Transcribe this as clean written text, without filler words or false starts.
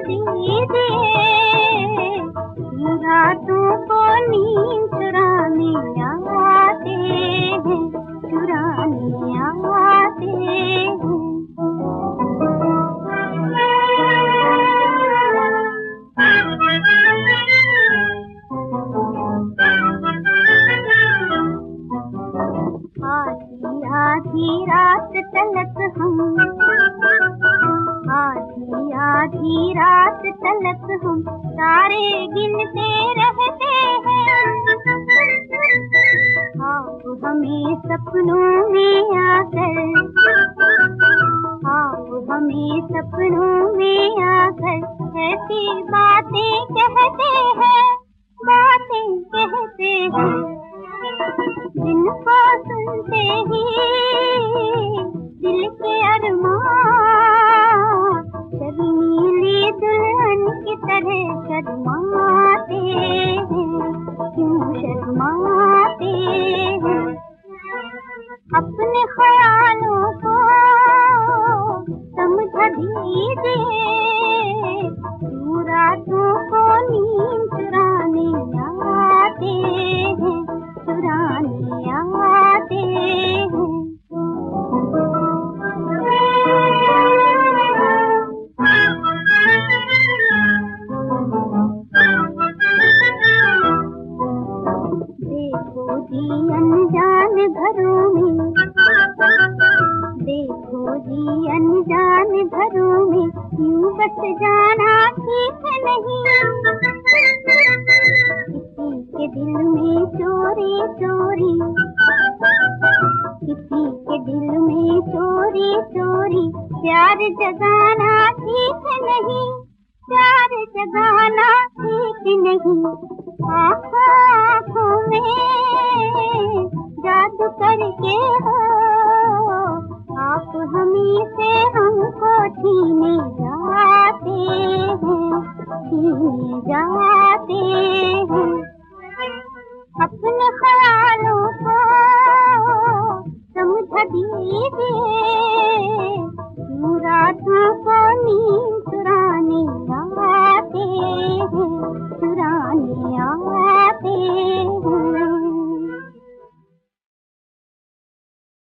दीजिए, रातों को नींद चुराने आते हैं, चुराने आते हैं। आधी आधी रात तलक हम, आधी आधी रात तलक हम तारे गिनते रहते हैं। आप हमें सपनों में आकर, आप हमें सपनों में आकर ऐसी बातें कहते हैं, बातें कहते हैं जिनको सुनते ही दिल के अरमान शर्मीली दुल्हन की तरह शर्माते हैं, क्यों शर्माते हैं। अपने ख्यालों को समझा दीजिए, क्यों रातों को नींद चुराने आते हैं, चुराने आते हैं। देखो जी अनजान घरों में, देखो जी अनजान घरों में यूं बस जाना ठीक नहीं। किसी के दिल में चोरी चोरी, किसी के दिल में चोरी चोरी प्यार जगाना ठीक नहीं, प्यार जगाना ठीक नहीं। आँखों आँखों में जादू करके हो आप हमी से हमको छीने जाते हैं, छीने जाते हैं। अपने ख्यालों को समझा दीजिए, क्यों रातों को नींद चुराने आते हैं, चुराने आते